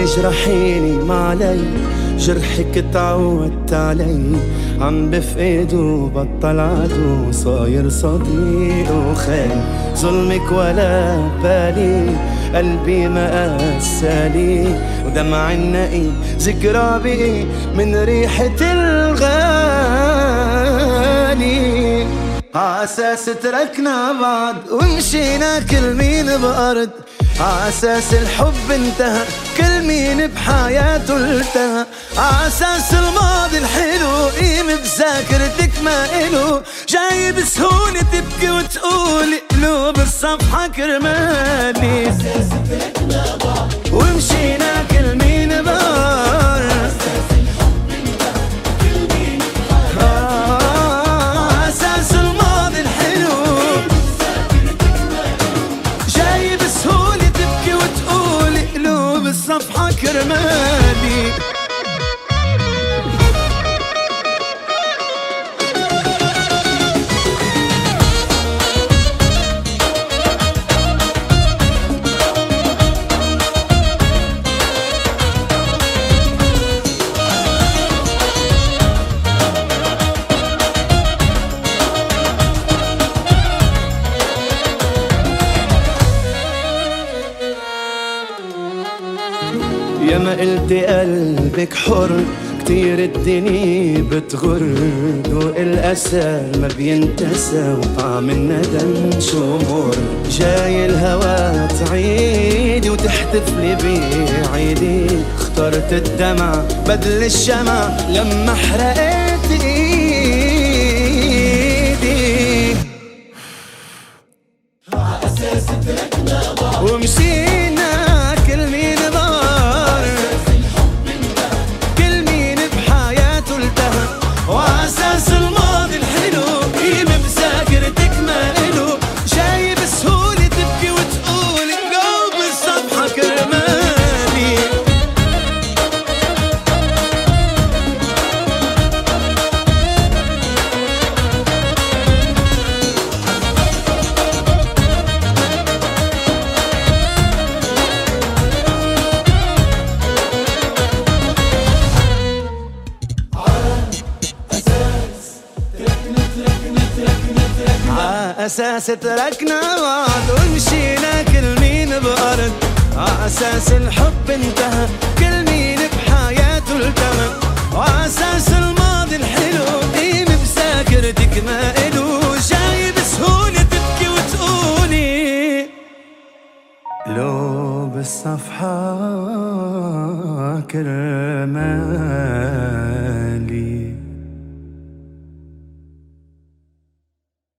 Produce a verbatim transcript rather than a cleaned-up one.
تجرحيني ما علي، جرحك تعودت علي، عم بفقد وبطل عدو، صاير صديق وخال، ظلمك ولا بالي، قلبي ما قسالي، ودمع النقي ذكرى بقي من ريحة الغالي. عاساس تركنا بعض ومشينا كل مين بأرض، عاساس الحب انتهى كل مين بحياته التهى، عاساس الماضي الحلو قيم بذاكرتك ما إلو، جاي بسهولة تبكي وتقولي قلوب الصفحة كرمالي. عاساس تركنا بعض ومشينا كل مين بأرض، عاساس الحب انتهى كل مين بحياته، عاساس الماضي الحلو جاي بسهولة تبكي وتقولي قلوب الصفحة كرمالي. يا ما قلت قلبك حر كتير الدنيا بتغر، ذوق الأسى ما بينتسى وطعم الندم شو مر، جاي الهوى تعيدي وتحتفلي بعيدي، اخترت الدمع بدل الشمع لما حرقت ايدي. عاساس تركنا بعض ومشينا كل مين ضار، كل مين بحياته التهى، وعاساس الماضي الحلو قيم بذاكرتك ما إلو، جاي بسهولة تبكي وتقولي قلوب الصفحة كرمالي. عاساس تركنا بعض ومشينا كل مين بأرض، عاساس الحب انتهى كل مين بحياته التهى، وعاساس الماضي الحلو قيم بذاكرتك ما إلو، جاي بسهولة تبكي وتقولي قلوب الصفحة كرمالي.